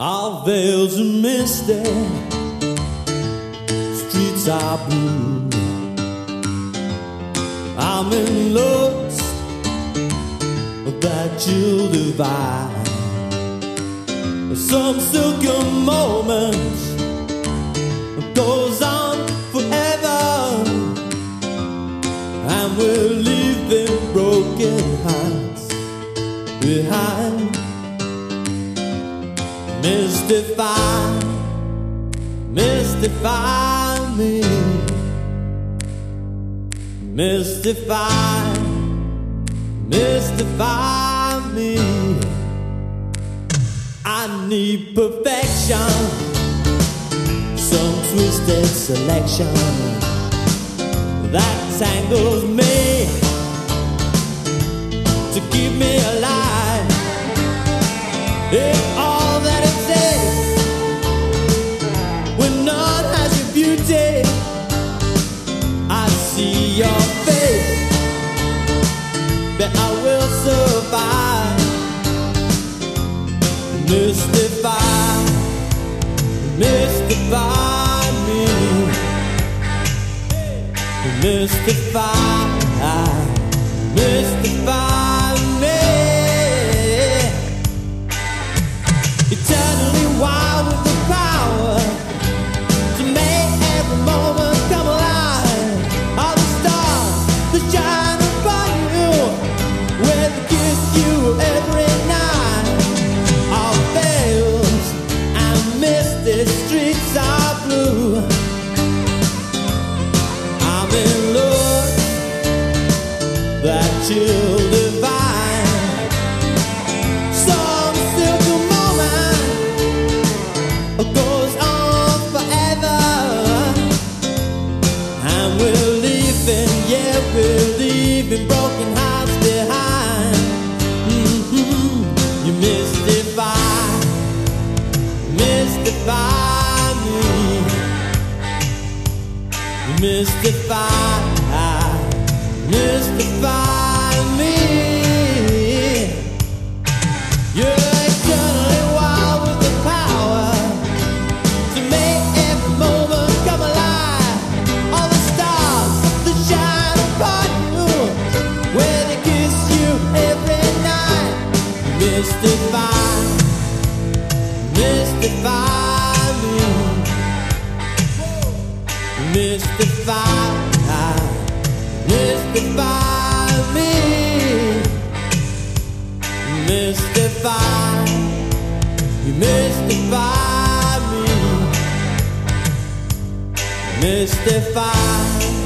Our veils are misty, streets are blue. I'm in looks that you'll divide. Some silken moments goes on forever, and we'll leave them broken hearts behind. Mystify, mystify me. Mystify, mystify me. I need perfection, some twisted selection that tangles me to keep me alive. It's all that it takes when none has your beauty. I see your face, that I will survive. Mystify, mystify me. Mystify, mystify me. Eternally wild with the power to make every moment come alive. All the stars that shine upon you, where they kiss you every night. All veils and misty streets are blue. I'm in love that you'll divine. Some silken moment goes on forever, and we're leaving, yeah, we're leaving broken hearts behind. You mystify, mystify me. You mystify, mystify me. You're eternally wild with the power to make every moment come alive. All the stars that shine upon you, where they kiss you every night. Mystify, mystify me. Mystify, mystify me. Mystify, you mystify me. Mystify.